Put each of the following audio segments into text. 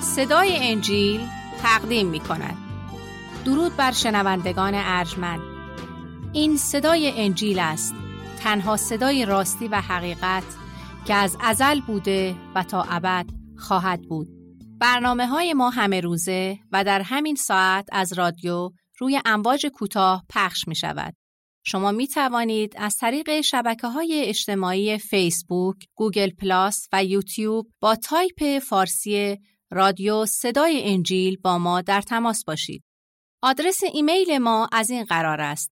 صدای انجیل تقدیم می کند. درود بر شنوندگان ارجمند. این صدای انجیل است، تنها صدای راستی و حقیقت که از ازل بوده و تا ابد خواهد بود. برنامه‌های ما همه روزه و در همین ساعت از رادیو روی امواج کوتاه پخش می شود. شما می توانید از طریق شبکه‌های اجتماعی فیسبوک، گوگل پلاس و یوتیوب با تایپ فارسی رادیو صدای انجیل با ما در تماس باشید. آدرس ایمیل ما از این قرار است: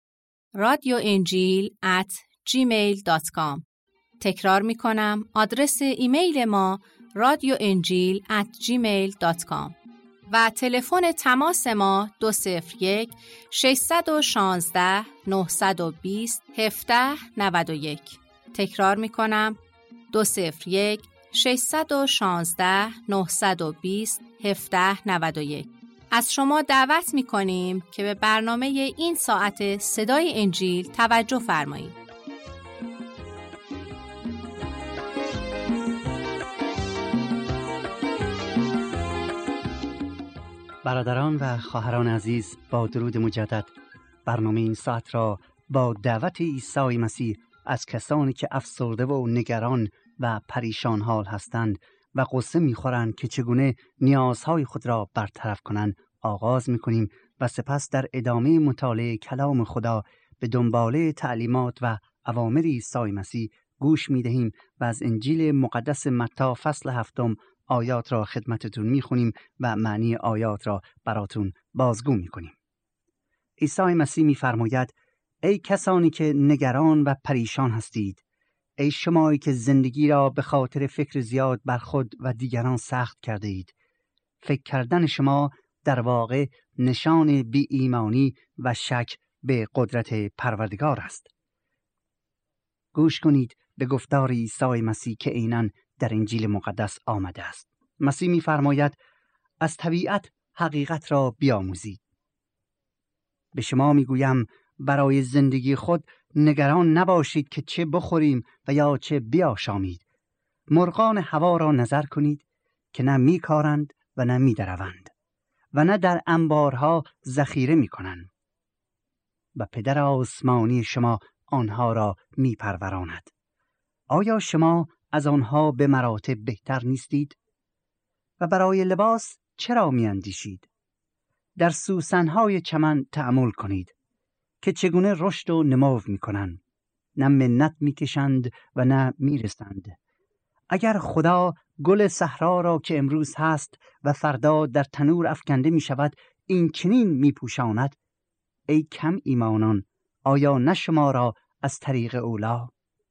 radioenjil@gmail.com. تکرار می کنم، آدرس ایمیل ما radioenjil@gmail.com و تلفن تماس ما 201 616 920 1791. تکرار می کنم، 201 616 920 1791. از شما دعوت می کنیم که به برنامه این ساعت صدای انجیل توجه فرمایید. برادران و خواهران عزیز، با درود مجدد برنامه این ساعت را با دعوت عیسی مسیح از کسانی که افسرده و نگران و پریشان حال هستند و قصه می‌خورند که چگونه نیازهای خود را برطرف کنند آغاز می‌کنیم و سپس در ادامه مطالعه کلام خدا به دنباله تعلیمات و اوامر عیسی مسیح گوش می‌دهیم و از انجیل مقدس متی فصل 7 آیات را خدمتتون می‌خونیم و معنی آیات را براتون بازگو می‌کنیم. عیسی مسیح می‌فرماید: ای کسانی که نگران و پریشان هستید، ای شمایی که زندگی را به خاطر فکر زیاد بر خود و دیگران سخت کرده اید، فکر کردن شما در واقع نشان بی ایمانی و شک به قدرت پروردگار است. گوش کنید به گفتار عیسی مسیح که عیناً در انجیل مقدس آمده است. مسیح می‌فرماید: از طبیعت حقیقت را بیاموزید. به شما می‌گویم برای زندگی خود نگران نباشید که چه بخوریم و یا چه بیاشامید. مرغان هوا را نظر کنید که نه می‌کارند و نه می‌دروند و نه در انبارها ذخیره می‌کنند و پدر آسمانی شما آنها را می‌پروراند. آیا شما از آنها به مراتب بهتر نیستید؟ و برای لباس چرا می‌اندیشید؟ در سوسن‌های چمن تأمل کنید که چگونه رشد و نمو می‌کنند، نه منت می‌کشند و نه می‌رسند. اگر خدا گل صحرا را که امروز هست و فردا در تنور افکنده می‌شود این چنین می‌پوشاند، ای کم ایمانان، آیا نه شما را از طریق اولا؟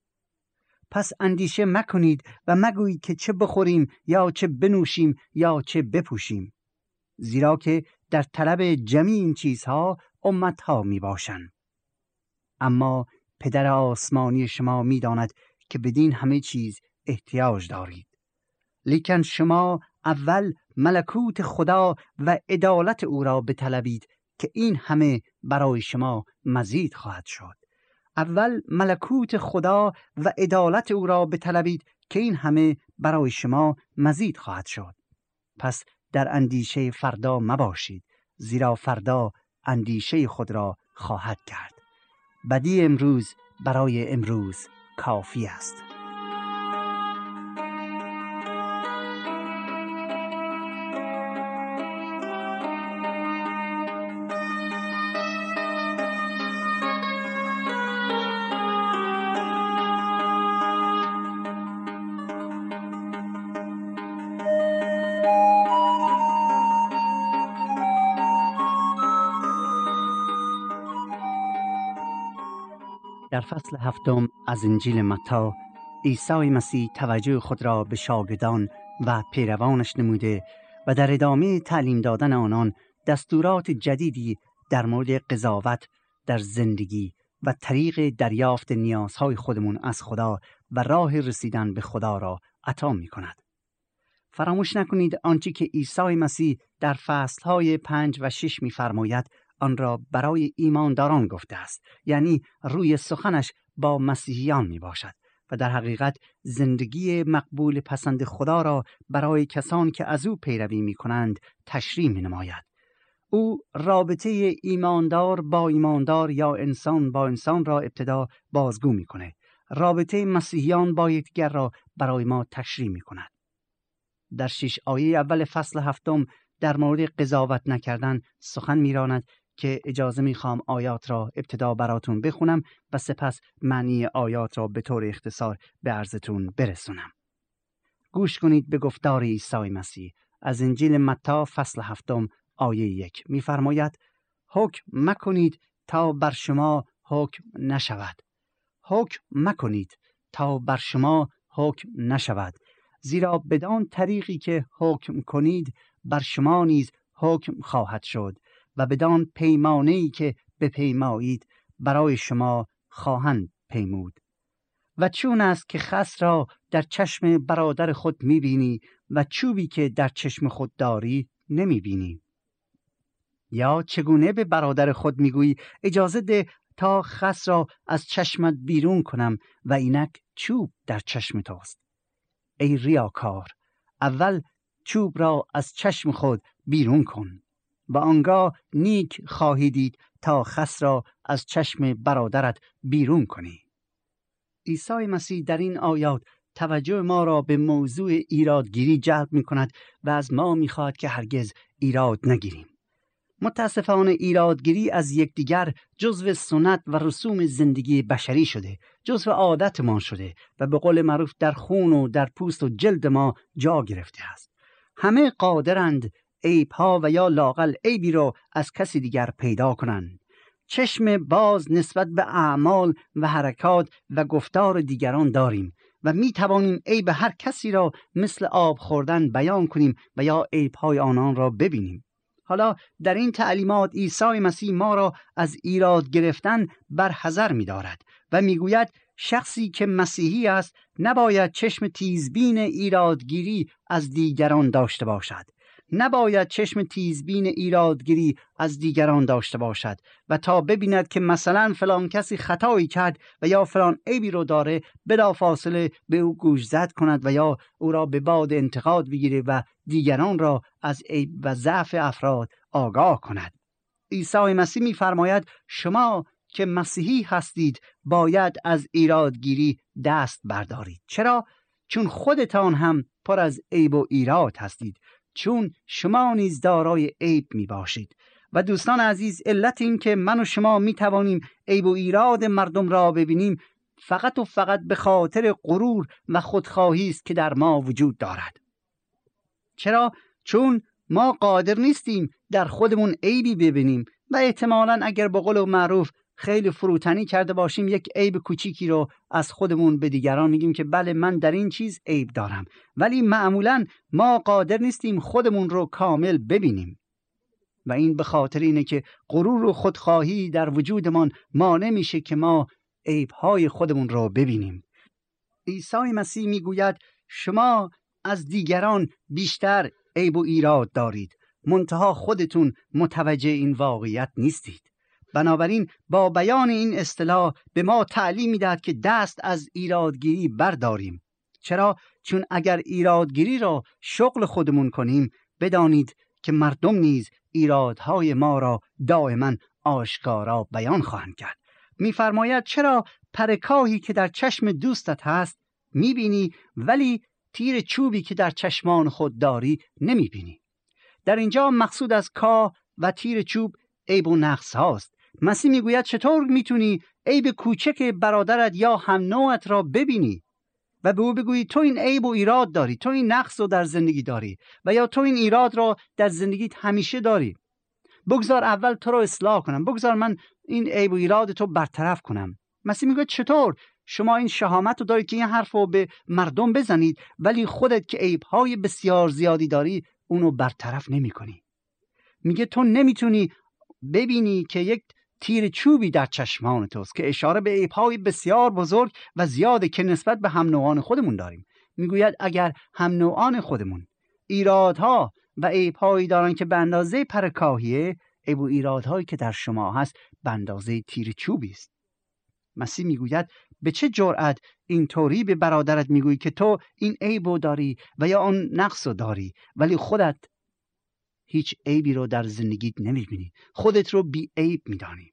پس اندیشه مکنید و مگویید که چه بخوریم یا چه بنوشیم یا چه بپوشیم، زیرا که در طلب جمیع این چیزها امتها می باشند. اما پدر آسمانی شما می داند که بدین همه چیز احتیاج دارید. لیکن شما اول ملکوت خدا و عدالت او را بطلبید که این همه برای شما مزید خواهد شد. اول ملکوت خدا و عدالت او را بطلبید که این همه برای شما مزید خواهد شد. پس در اندیشه فردا مباشید، زیرا فردا اندیشه خود را خواهد کرد. بدی امروز برای امروز کافی است. در فصل 7 از انجیل متی، عیسی مسیح توجه خود را به شاگردان و پیروانش نموده و در ادامه تعلیم دادن آنان دستورات جدیدی در مورد قضاوت در زندگی و طریق دریافت نیازهای خودمون از خدا و راه رسیدن به خدا را عطا می کند. فراموش نکنید آنچه که عیسی مسیح در فصلهای 5 و 6 می فرماید آن را برای ایمانداران گفته است، یعنی روی سخنش با مسیحیان می باشد و در حقیقت زندگی مقبول پسند خدا را برای کسانی که از او پیروی می‌کنند تشریح می‌نماید. او رابطه ایماندار با ایماندار یا انسان با انسان را ابتدا بازگو می‌کند. رابطه مسیحیان با یکدیگر را برای ما تشریح می‌کند. در 6 آیه اول فصل 7 در مورد قضاوت نکردن سخن می‌راند که اجازه می‌خوام آیات را ابتدا براتون بخونم و سپس معنی آیات را به طور اختصار به عرضتون برسونم. گوش کنید به گفتار عیسی مسیح از انجیل متی فصل 7 آیه 1 می‌فرماید: حکم مکنید تا بر شما حکم نشود. حکم مکنید تا بر شما حکم نشود، زیرا بدان طریقی که حکم کنید بر شما نیز حکم خواهد شد و بدان پیمانه‌ای که بپیمایید برای شما خواهند پیمود. و چون است که خس را در چشم برادر خود می‌بینی و چوبی که در چشم خود داری نمی‌بینی؟ یا چگونه به برادر خود می‌گویی اجازه ده تا خس را از چشمت بیرون کنم و اینک چوب در چشم توست؟ ای ریاکار، اول چوب را از چشم خود بیرون کن و آنگاه نیک خواهی دید تا خس را از چشم برادرت بیرون کنی. عیسی مسیح در این آیات توجه ما را به موضوع ایرادگیری جلب می کند و از ما می خواهد که هرگز ایراد نگیریم. متاسفانه ایرادگیری از یکدیگر جزو سنت و رسوم زندگی بشری شده، جزو عادت ما شده و به قول معروف در خون و در پوست و جلد ما جا گرفته است. همه قادرند عیب‌ها و یا لااقل عیبی را از کسی دیگر پیدا کنند. چشم باز نسبت به اعمال و حرکات و گفتار دیگران داریم و می توانیم عیب هر کسی را مثل آب خوردن بیان کنیم و یا عیب‌های آنان را ببینیم. حالا در این تعلیمات عیسی مسیح ما را از ایراد گرفتن برحذر می دارد و می گوید شخصی که مسیحی است نباید چشم تیزبین ایرادگیری از دیگران داشته باشد. نباید چشم تیزبین ایرادگیری از دیگران داشته باشد و تا ببیند که مثلا فلان کسی خطایی کرد و یا فلان عیبی رو داره بلافاصله به او گوشزد کند و یا او را به باد انتقاد بگیره و دیگران را از عیب و ضعف افراد آگاه کند. عیسی مسیح می‌فرماید شما که مسیحی هستید باید از ایرادگیری دست بردارید. چرا؟ چون خودتان هم پر از عیب و ایراد هستید، چون شما نیز دارای عیب می باشید. و دوستان عزیز، علت این که من و شما می توانیم عیب و ایراد مردم را ببینیم فقط و فقط به خاطر غرور و خودخواهی است که در ما وجود دارد. چرا؟ چون ما قادر نیستیم در خودمون عیبی ببینیم و احتمالاً اگر به قول معروف خیلی فروتنی کرده باشیم یک عیب کوچیکی رو از خودمون به دیگران میگیم که بله من در این چیز عیب دارم، ولی معمولاً ما قادر نیستیم خودمون رو کامل ببینیم و این به خاطر اینه که غرور و خودخواهی در وجودمان مانع میشه که ما عیب‌های خودمون رو ببینیم. عیسی مسیح میگوید شما از دیگران بیشتر عیب و ایراد دارید، منتها خودتون متوجه این واقعیت نیستید. بنابراین با بیان این اصطلاح به ما تعلیم می‌دهد که دست از ایرادگیری برداریم. چرا؟ چون اگر ایرادگیری را شغل خودمون کنیم بدانید که مردم نیز ایرادهای ما را دائما آشکارا بیان خواهند کرد. می‌فرماید چرا پرکاهی که در چشم دوستت هست می‌بینی ولی تیر چوبی که در چشمان خود داری نمی‌بینی. در اینجا مقصود از کاه و تیر چوب عیب و نقص هاست. مسیح میگوید چطور میتونی عیب کوچک برادرت یا هم نوعت را ببینی و به او بگویی تو این عیب و ایراد داری، تو این نقص رو در زندگی داری و یا تو این ایراد را در زندگیت همیشه داری. بگذار اول تو را اصلاح کنم، بگذار من این عیب و ایراد تو برطرف کنم. مسیح میگه چطور شما این شهامت رو داری که این حرف رو به مردم بزنید ولی خودت که عیب‌های بسیار زیادی داری اونو برطرف نمی کنی. میگه تو نمیتونی ببینی که یک تیر چوبی در چشمان توست، که اشاره به عیب‌های بسیار بزرگ و زیاده که نسبت به هم نوعان خودمون داریم. میگوید اگر هم نوعان خودمون ایرادها و عیب‌هایی دارن که به اندازه پرکاهیه، عیب و ایرادهایی که در شما هست به اندازه تیر چوبی است. مسیح میگوید به چه جرأت اینطوری به برادرت میگویی که تو این عیبو داری و یا آن نقصو داری، ولی خودت هیچ عیبی رو در زندگیت نمیبینی، خودت رو بی عیب میدانی.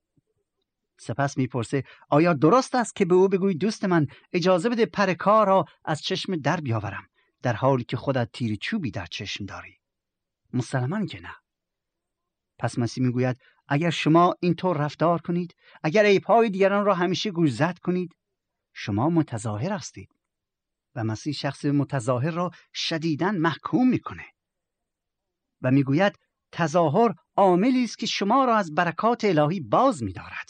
سپس میپرسه آیا درست است که به او بگویی دوست من اجازه بده پر کار را از چشم در بیاورم، در حالی که خودت تیر چوبی در چشم داری؟ مسلماً که نه. پس مسیح میگوید اگر شما اینطور رفتار کنید، اگر عیب‌های دیگران را همیشه گوشزد کنید، شما متظاهر هستید. و مسیح شخص متظاهر را شدیداً محکوم میکنه و میگوید تظاهر عاملی است که شما را از برکات الهی باز می‌دارد.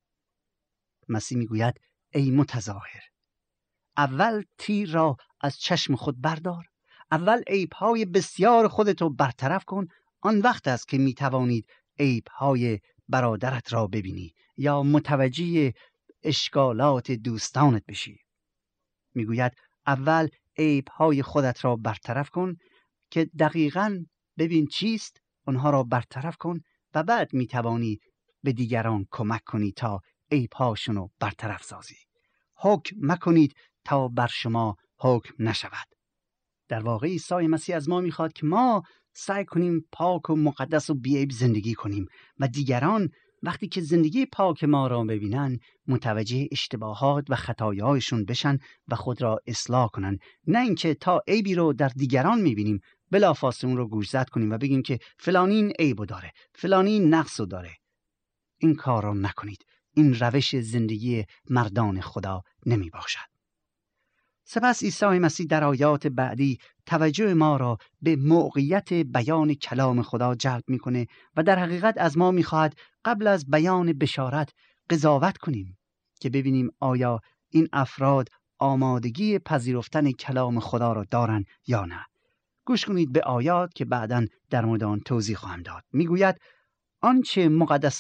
مسیح میگوید ای متظاهر، اول تیر را از چشم خود بردار، اول عیب‌های بسیار خودتو برطرف کن، آن وقت است که میتوانید عیب‌های برادرت را ببینی یا متوجه اشکالات دوستانت بشی. میگوید اول عیب‌های خودت را برطرف کن که دقیقاً ببین چیست، آنها را برطرف کن و بعد میتوانی به دیگران کمک کنی تا عیب‌هاشون رو برطرف سازی. حکم مکنید تا بر شما حکم نشود. در واقع عیسی مسیح از ما میخواد که ما سعی کنیم پاک و مقدس و بی‌عیب زندگی کنیم و دیگران وقتی که زندگی پاک ما را ببینن متوجه اشتباهات و خطایایشون بشن و خود را اصلاح کنن، نه اینکه تا عیبی رو در دیگران میبینیم بلافاصله اون رو گوشزد کنیم و بگیم که فلانی این عیبو داره، فلانی این نقصو داره. این کار رو نکنید. این روش زندگی مردان خدا نمی باشد. سپس عیسی مسیح در آیات بعدی توجه ما را به موقعیت بیان کلام خدا جلب میکنه و در حقیقت از ما میخواهد قبل از بیان بشارت قضاوت کنیم که ببینیم آیا این افراد آمادگی پذیرفتن کلام خدا را دارن یا نه. گوش کنید به آیات که بعداً در مورد آن توضیح خواهم داد. میگوید آنچه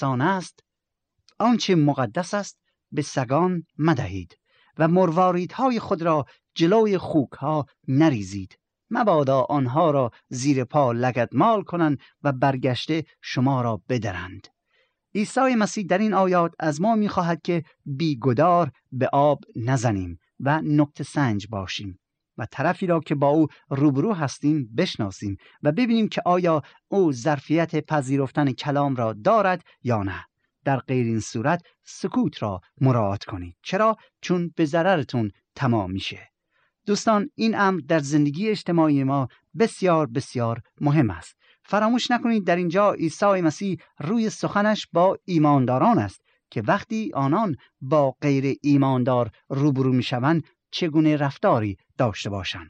مقدس است به سگان مدهید و مرواریدهای خود را جلوی خوکها نریزید، مبادا آنها را زیر پا لگدمال کنند و برگشته شما را بدرند. عیسی مسیح در این آیات از ما می‌خواهد که بیگدار به آب نزنیم و نکته سنج باشیم و طرفی را که با او روبرو هستیم بشناسیم و ببینیم که آیا او ظرفیت پذیرفتن کلام را دارد یا نه. در غیر این صورت سکوت را مراعات کنید. چرا؟ چون به ضررتون تمام میشه. دوستان، این امر در زندگی اجتماعی ما بسیار بسیار مهم است. فراموش نکنید در اینجا عیسی مسیح روی سخنش با ایمانداران است که وقتی آنان با غیر ایماندار روبرو میشوند چگونه رفتاری داشته باشند.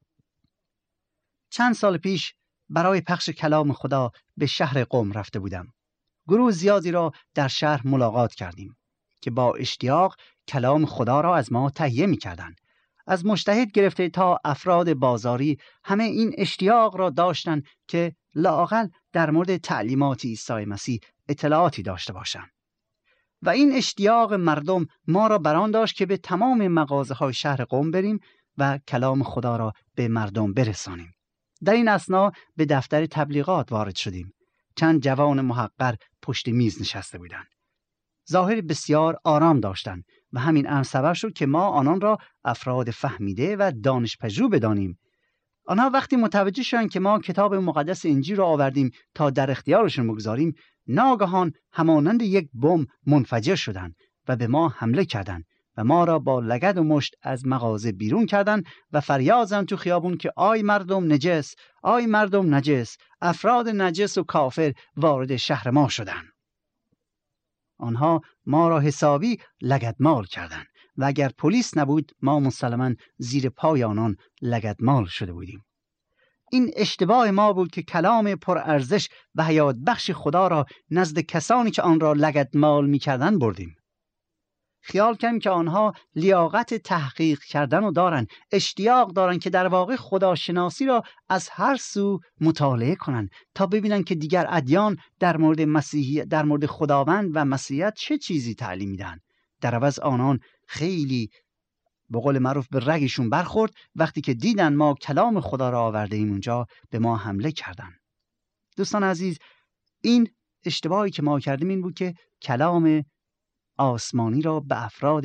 چند سال پیش برای پخش کلام خدا به شهر قم رفته بودم. گروه زیادی را در شهر ملاقات کردیم که با اشتیاق کلام خدا را از ما تهیه می‌کردند. از مجتهد گرفته تا افراد بازاری همه این اشتیاق را داشتند که لااقل در مورد تعلیمات عیسی مسیح اطلاعاتی داشته باشند. و این اشتیاق مردم ما را بران داشت که به تمام مغازه‌های شهر قم بریم و کلام خدا را به مردم برسانیم. در این اثنا به دفتر تبلیغات وارد شدیم. چند جوان محقر پشت میز نشسته بودند. ظاهر بسیار آرام داشتند و همین امر سبب شد که ما آنان را افراد فهمیده و دانشپژوه بدانیم. آنها وقتی متوجه شدند که ما کتاب مقدس انجیل را آوردیم تا در اختیارشون بگذاریم، ناگهان همانند یک بمب منفجر شدند و به ما حمله کردند و ما را با لگد و مشت از مغازه بیرون کردند و فریاد زدند تو خیابون که آی مردم نجس، آی مردم نجس، افراد نجس و کافر وارد شهر ما شدند. آنها ما را حسابی لگدمال کردند و اگر پلیس نبود ما مسلماً زیر پای آنان لگدمال شده بودیم. این اشتباه ما بود که کلام پرارزش و حیات بخش خدا را نزد کسانی که آن را لگدمال می‌کردند بردیم. خیال کردیم که آنها لیاقت تحقیق کردن رو دارن، اشتیاق دارن که در واقع خداشناسی را از هر سو مطالعه کنن تا ببینن که دیگر ادیان در مورد مسیحی، در مورد خداوند و مسیحیت چه چیزی تعلیم میدن. در عوض آنان خیلی به قول معروف به رگشون برخورد. وقتی که دیدن ما کلام خدا را آورده ایم اونجا به ما حمله کردن. دوستان عزیز، این اشتباهی که ما کردیم این بود که کلام آسمانی را به افراد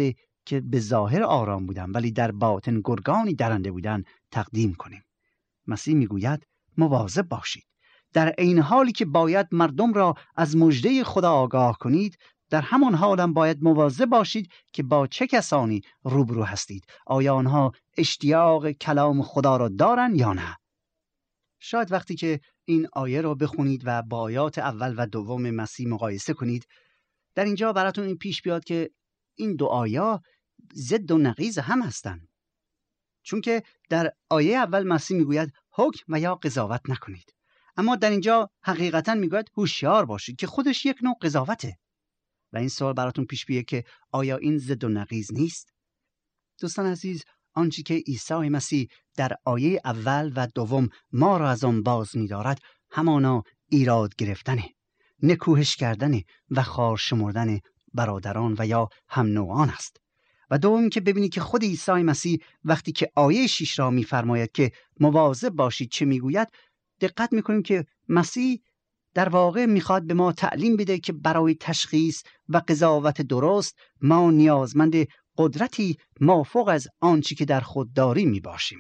که به ظاهر آرام بودن ولی در باطن گرگانی درنده بودن تقدیم کنیم. مسیح میگوید مواظب باشید. در عین حالی که باید مردم را از مژده خدا آگاه کنید، در همان حال هم باید مواظب باشید که با چه کسانی روبرو هستید. آیا آنها اشتیاق کلام خدا را دارن یا نه؟ شاید وقتی که این آیه را بخونید و با آیات اول و دوم مسیح مقایسه کنید، در اینجا براتون این پیش بیاد که این دو آیه ضد و نقیض هم هستند. چون که در آیه اول مسیح میگوید حکم و یا قضاوت نکنید، اما در اینجا حقیقتا میگوید هوشیار باشید که خودش یک نوع قضاوته. و این سوال براتون پیش بیاد که آیا این ضد و نقیض نیست؟ دوستان عزیز، آنچه که عیسی مسیح در آیه اول و دوم ما را از آن باز می‌دارد همانا ایراد گرفتنه، نکوهش کردنه و خوار شمردن برادران و یا هم نوعان است. و دوم که ببینید که خود عیسی مسیح وقتی که آیه 6 را می‌فرماید که مواظب باشید چه میگوید، دقت می‌کنیم که مسیح در واقع میخواد به ما تعلیم بده که برای تشخیص و قضاوت درست ما نیازمند قدرتی مافوق از آنچه که در خود داریم میباشیم.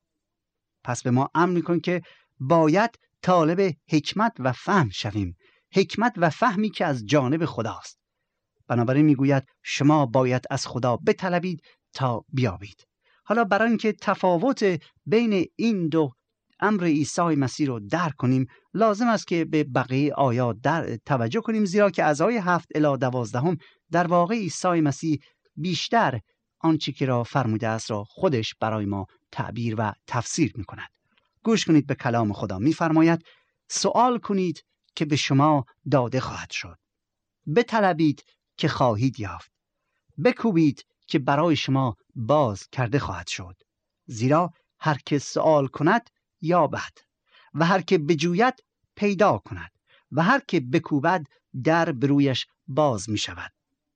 پس به ما امر میکنه که باید طالب حکمت و فهم شویم، حکمت و فهمی که از جانب خداست. بنابراین میگوید شما باید از خدا بطلبید تا بیابید. حالا برای اینکه تفاوت بین این دو امر عیسی مسیح رو درک کنیم، لازم است که به بقیه آیات توجه کنیم، زیرا که از آیه 7 الی 12 در واقع عیسی مسیح بیشتر آنچه که را فرموده است را خودش برای ما تعبیر و تفسیر می کند. گوش کنید به کلام خدا. می فرماید سوال کنید که به شما داده خواهد شد، بطلبید که خواهید یافت، بکوبید که برای شما باز کرده خواهد شد. زیرا هر که سوال کند یابد و هر که بجوید پیدا کند و هر که بکوبد در برویش باز می شود.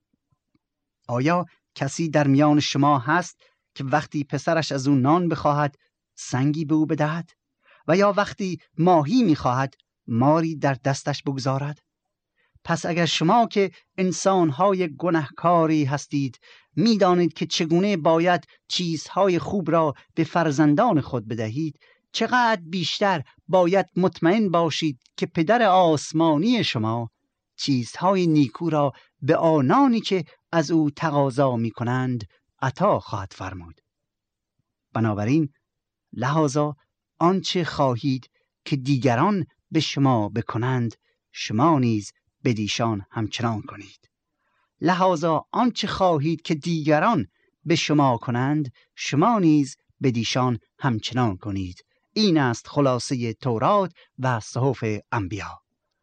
آیا کسی در میان شما هست که وقتی پسرش از او نان بخواهد سنگی به او بدهد؟ و یا وقتی ماهی می خواهد ماری در دستش بگذارد؟ پس اگر شما که انسانهای گناهکاری هستید می دانید که چگونه باید چیزهای خوب را به فرزندان خود بدهید، چقدر بیشتر باید مطمئن باشید که پدر آسمانی شما چیزهای نیکو را به آنانی که از او تقاضا می کنند عطا خواهد فرمود. بنابراین لحاظا آنچه خواهید که دیگران به شما بکنند شما نیز بدیشان همچنان کنید. لحاظا آنچه خواهید که دیگران به شما کنند شما نیز بدیشان همچنان کنید. این است خلاصه تورات و صحف انبیا.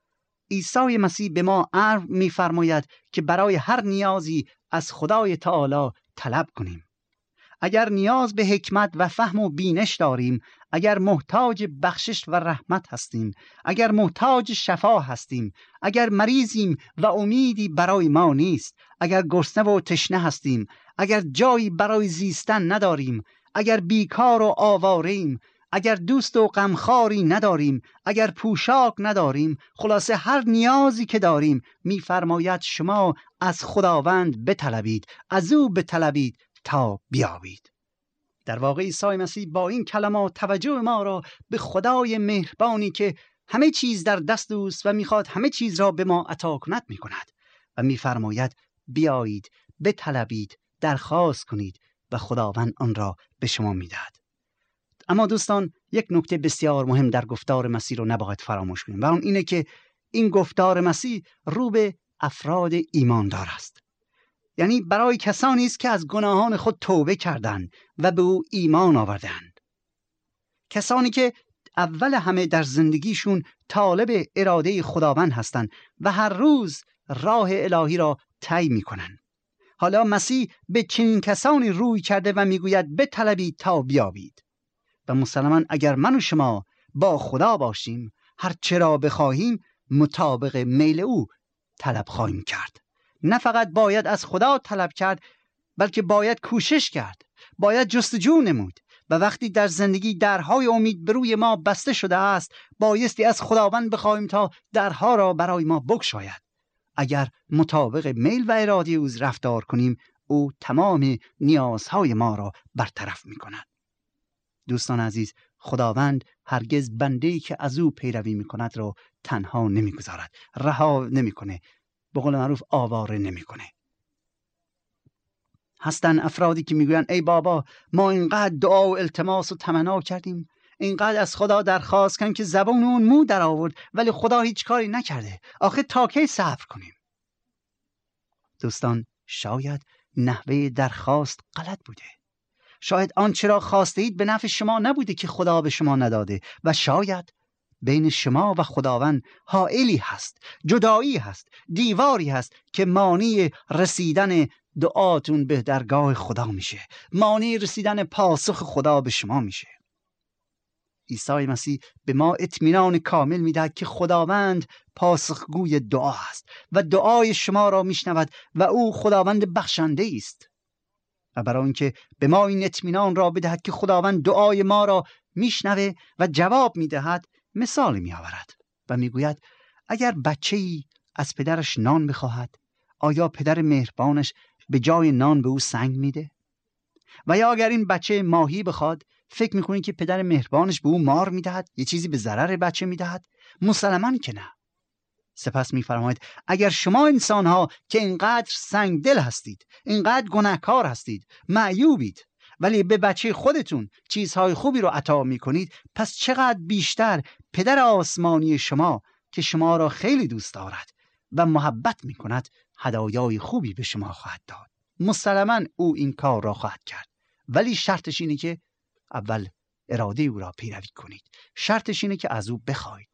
عیسی مسیح به ما امر می‌فرماید که برای هر نیازی از خدای تعالی طلب کنیم. اگر نیاز به حکمت و فهم و بینش داریم، اگر محتاج بخشش و رحمت هستیم، اگر محتاج شفا هستیم، اگر مریضیم و امیدی برای ما نیست، اگر گرسنه و تشنه هستیم، اگر جایی برای زیستن نداریم، اگر بیکار و آواره‌ایم، اگر دوست و غمخواری نداریم، اگر پوشاک نداریم، خلاصه هر نیازی که داریم، می‌فرماید شما از خداوند بطلبید، از او بطلبید تا بیابید. در واقع عیسی مسیح با این کلمات توجه ما را به خدای مهربانی که همه چیز در دست اوست و میخواد همه چیز را به ما عطا کند میکند و میفرماید بیایید، بطلبید، درخواست کنید و خداوند آن را به شما میدهد. اما دوستان، یک نکته بسیار مهم در گفتار مسیح رو نباید فراموش کنیم و اون اینه که این گفتار مسیح رو به افراد ایماندار است. یعنی برای کسانی است که از گناهان خود توبه کردند و به او ایمان آوردند. کسانی که اول همه در زندگیشون طالب اراده خداوند هستند و هر روز راه الهی را طی می‌کنند. حالا مسیح به چنین کسانی روی کرده و میگوید بطلبید تا بیابید. و مسلماً اگر من و شما با خدا باشیم، هر چرا بخواهیم مطابق میل او طلب خواهیم کرد. نه فقط باید از خدا طلب کرد، بلکه باید کوشش کرد، باید جستجو نمود. و وقتی در زندگی درهای امید بر روی ما بسته شده است، بایستی از خداوند بخواهیم تا درها را برای ما بگشاید. اگر مطابق میل و اراده او رفتار کنیم، او تمام نیازهای ما را برطرف می کند. دوستان عزیز، خداوند هرگز بنده‌ای که از او پیروی می کند را تنها نمی گذارد، رها نمی کنه، به قول معروف آواره نمی کنه. هستن افرادی که میگوین ای بابا، ما اینقدر دعا و التماس و تمنا کردیم، اینقدر از خدا درخواست کردیم که زبان اون مو در آورد، ولی خدا هیچ کاری نکرده. آخه تا کی صبر کنیم؟ دوستان، شاید نحوه درخواست غلط بوده. شاید آنچه را خواسته اید به نفع شما نبوده که خدا به شما نداده، و شاید بین شما و خداوند حائلی هست، جدایی هست، دیواری هست که مانع رسیدن دعاتون به درگاه خدا میشه، مانع رسیدن پاسخ خدا به شما میشه. عیسی مسیح به ما اطمینان کامل میدهد که خداوند پاسخگوی دعا است و دعای شما را میشنود و او خداوند بخشنده است. و برای اینکه به ما این اطمینان را بدهد که خداوند دعای ما را میشنوه و جواب میدهد، مثال میآورد و میگوید اگر بچه‌ای از پدرش نان بخواهد، آیا پدر مهربانش به جای نان به او سنگ میده؟ و یا اگر این بچه ماهی بخواد، فکر میکنید که پدر مهربانش به او مار میدهد، یه چیزی به ضرر بچه میدهد؟ مسلماً که نه. سپس میفرماید اگر شما انسانها که اینقدر سنگ دل هستید، اینقدر گناهکار هستید، معیوبید، ولی به بچه خودتون چیزهای خوبی رو عطا میکنید، پس چقدر بیشتر پدر آسمانی شما که شما را خیلی دوست دارد و محبت میکند هدایای خوبی به شما خواهد داد. مسلماً او این کار را خواهد کرد، ولی شرطش اینه که اول اراده او را پیروی کنید. شرطش اینه که از او بخواید.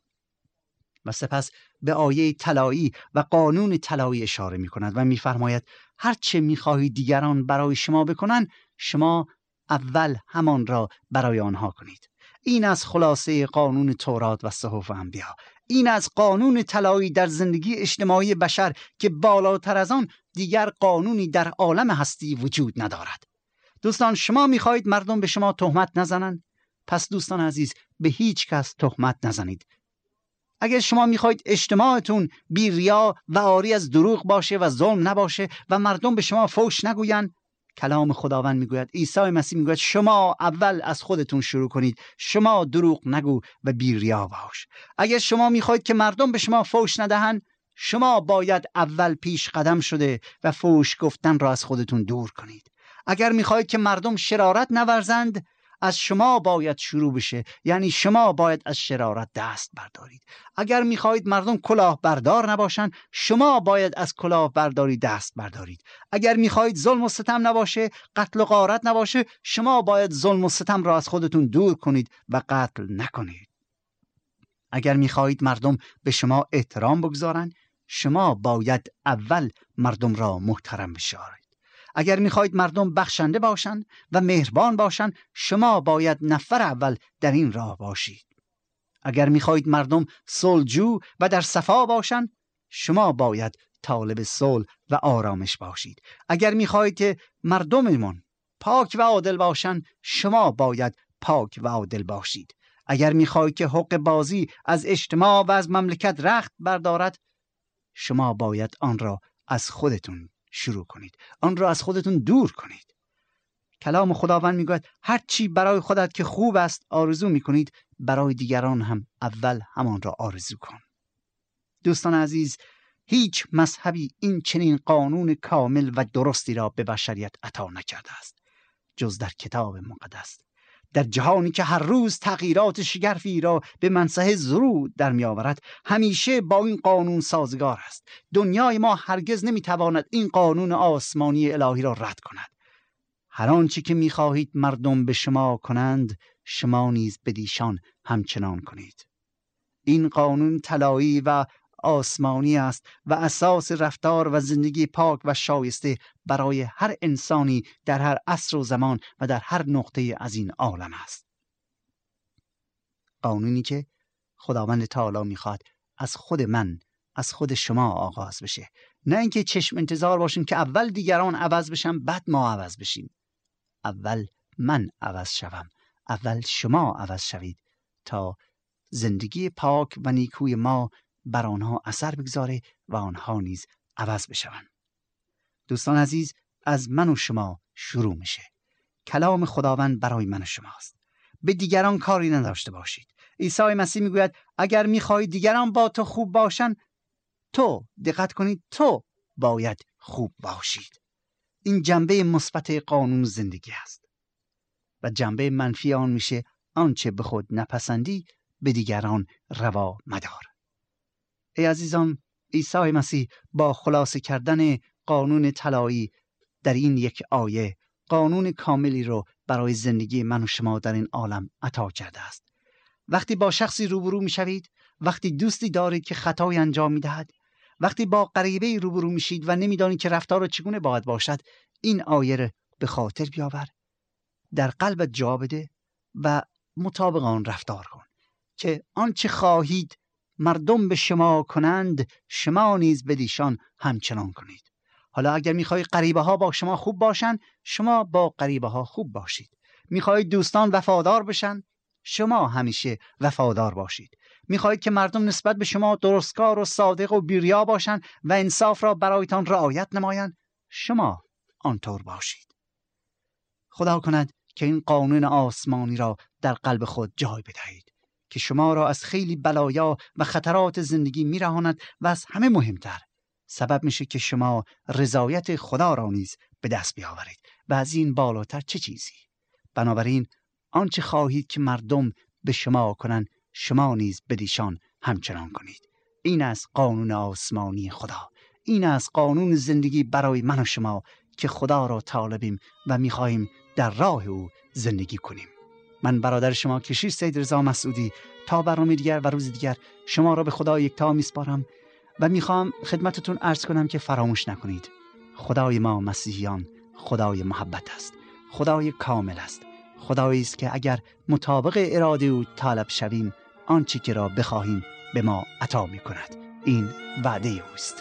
و سپس به آیه طلایی و قانون طلایی اشاره می کند و می فرماید هر چه می خواهید دیگران برای شما بکنن، شما اول همان را برای آنها کنید. این از خلاصه قانون تورات و صحف انبیا. این از قانون طلایی در زندگی اجتماعی بشر که بالاتر از آن دیگر قانونی در عالم هستی وجود ندارد. دوستان، شما می خواهید مردم به شما تهمت نزنند؟ پس دوستان عزیز، به هیچ کس تهمت نزنید. اگر شما میخواید اجتماعتون بی ریا و عاری از دروغ باشه و ظلم نباشه و مردم به شما فحش نگوین، کلام خداوند میگوید، عیسی مسیح میگوید شما اول از خودتون شروع کنید. شما دروغ نگو و بی ریا باش. اگر شما میخواید که مردم به شما فحش ندهن، شما باید اول پیش قدم شده و فحش گفتن را از خودتون دور کنید. اگر میخواید که مردم شرارت نورزند، از شما باید شروع بشه، یعنی شما باید از شرارت دست بردارید. اگر میخواهید مردم کلاهبردار نباشن، شما باید از کلاهبرداری دست بردارید. اگر میخواهید ظلم و ستم نباشه، قتل و غارت نباشه، شما باید ظلم و ستم را از خودتون دور کنید و قتل نکنید. اگر میخواهید مردم به شما احترام بگذارن، شما باید اول مردم را محترم بشمارید. اگر میخواهید مردم بخشنده باشند و مهربان باشند، شما باید نفر اول در این راه باشید. اگر میخواهید مردم صلحجو و در صفا باشند، شما باید طالب صلح و آرامش باشید. اگر میخواهید که مردممون پاک و عادل باشند، شما باید پاک و عادل باشید. اگر میخواهید که حق بازی از اجتماع و از مملکت رخت بردارد، شما باید آن را از خودتون شروع کنید، آن را از خودتون دور کنید. کلام خداوند میگوید هر چی برای خودت که خوب است آرزو میکنید، برای دیگران هم اول همان را آرزو کن. دوستان عزیز، هیچ مذهبی این چنین قانون کامل و درستی را به بشریت عطا نکرده است جز در کتاب مقدس. در جهانی که هر روز تغییرات شگرفی را به منصه ظهور در می آورد، همیشه با این قانون سازگار است. دنیای ما هرگز نمی تواند این قانون آسمانی الهی را رد کند. هر آنچه که می خواهید مردم به شما کنند، شما نیز بدیشان همچنان کنید. این قانون طلایی و آسمانی است و اساس رفتار و زندگی پاک و شایسته برای هر انسانی در هر عصر و زمان و در هر نقطه از این عالم است. قانونی که خداوند تعالی میخواد از خود من، از خود شما آغاز بشه، نه اینکه چشم انتظار باشیم که اول دیگران عوض بشن بعد ما عوض بشیم. اول من عوض شوم، اول شما عوض شوید تا زندگی پاک و نیکوی ما بر آنها اثر بگذاره و آنها نیز عوض بشوند. دوستان عزیز، از من و شما شروع میشه. کلام خداوند برای من و شماست. به دیگران کاری نداشته باشید. عیسی مسیح میگوید اگر میخواهی دیگران با تو خوب باشن، تو دقت کنید، تو باید خوب باشید. این جنبه مثبت قانون زندگی است و جنبه منفی آن میشه آنچه به خود نپسندی به دیگران روا مدار. ای عزیزان، عیسی مسیح با خلاصه کردن قانون طلایی در این یک آیه قانون کاملی رو برای زندگی من و شما در این عالم عطا کرده است. وقتی با شخصی روبرو میشوید، وقتی دوستی دارید که خطایی انجام میدهد، وقتی با غریبه‌ای روبرو میشید و نمیدانید که رفتار چگونه باید باشد، این آیه رو به خاطر بیاور، در قلبت جا بده و مطابق آن رفتار کن که آنچه خواهید مردم به شما کنند، شما نیز بدیشان همچنان کنید. حالا اگر میخواهید غریبه ها با شما خوب باشند، شما با غریبه ها خوب باشید. میخواهید دوستان وفادار بشن، شما همیشه وفادار باشید. میخواهید که مردم نسبت به شما درستکار و صادق و بی‌ریا باشند و انصاف را برایتان رعایت نمایند، شما آنطور باشید. خدا کند که این قانون آسمانی را در قلب خود جای بدهید که شما را از خیلی بلایا و خطرات زندگی میرهاند و از همه مهمتر سبب میشه که شما رضایت خدا را نیز به دست بیاورید و از این بالاتر چه چیزی. بنابراین آنچه خواهید که مردم به شما کنند، شما نیز بدیشان همچنان کنید. این است قانون آسمانی خدا. این است قانون زندگی برای من و شما که خدا را طالبیم و میخواهیم در راه او زندگی کنیم. من برادر شما کشیش سید رضا مسعودی تا برنامه دیگر و روز دیگر شما را به خدا یکتا میسپارم و میخوام خدمتتون عرض کنم که فراموش نکنید خدای ما مسیحیان خدای محبت است، خدای کامل است، خدایی است که اگر مطابق اراده او طالب شویم، آنچه که را بخواهیم به ما عطا میکند. این وعده اوست.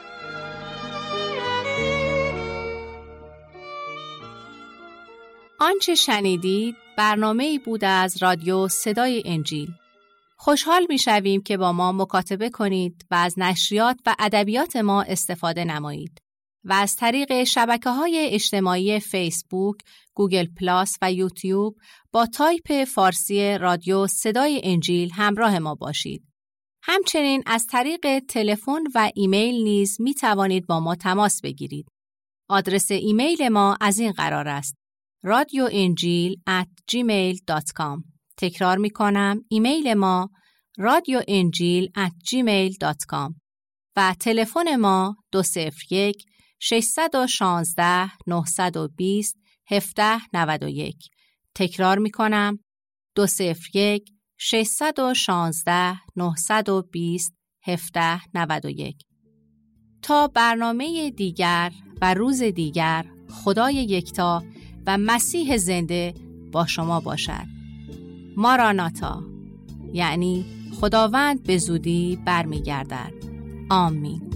آنچه شنیدید برنامه‌ای بود از رادیو صدای انجیل. خوشحال می‌شویم که با ما مکاتبه کنید و از نشریات و ادبیات ما استفاده نمایید و از طریق شبکه‌های اجتماعی فیسبوک، گوگل پلاس و یوتیوب با تایپ فارسی رادیو صدای انجیل همراه ما باشید. همچنین از طریق تلفن و ایمیل نیز می توانید با ما تماس بگیرید. آدرس ایمیل ما از این قرار است: radioenjil@gmail.com. تکرار می کنم، ایمیل ما radioenjil@gmail.com و تلفن ما 201 616 920 1791. تکرار می کنم، 201 616 920 1791. تا برنامه دیگر و روز دیگر، خدای یکتا و مسیح زنده با شما باشد. ماراناتا، یعنی خداوند به زودی برمیگردد. آمین.